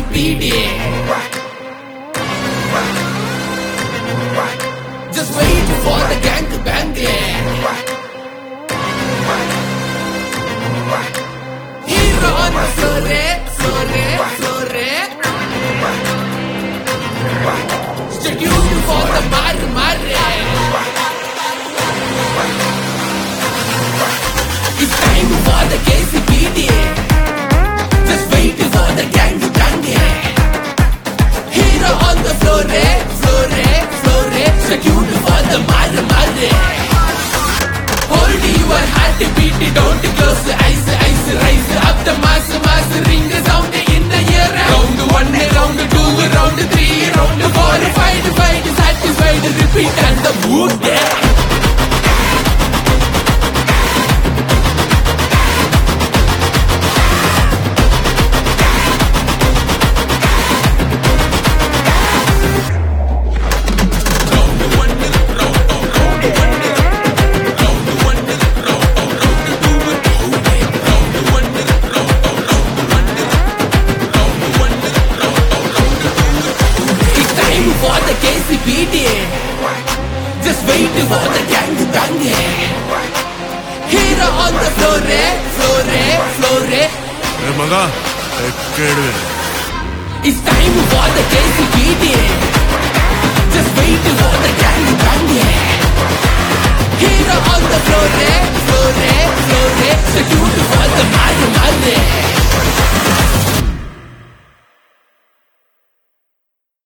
KCPD. Just wait for the gang to bang. Hero on the floor, floor. Stay tuned for the mar. It's time for the KCPD. Just wait for the gang to bang. Hero on the floor, floor. Stay tuned for the mar. Hold your heart beat, don't close the eyes. Rise up the mass, ring the sound in the air. Round 1, round 2, round 3, round 4, fight, satisfied, repeat and the mood there. For the KCPD, just wait for the gang to bang. Hero on the floor. ಮಗ ಕೇಳಿದೆ It's time for the KCPD. Just wait for the gang to bang. Hero on the floor. Secure for the mar.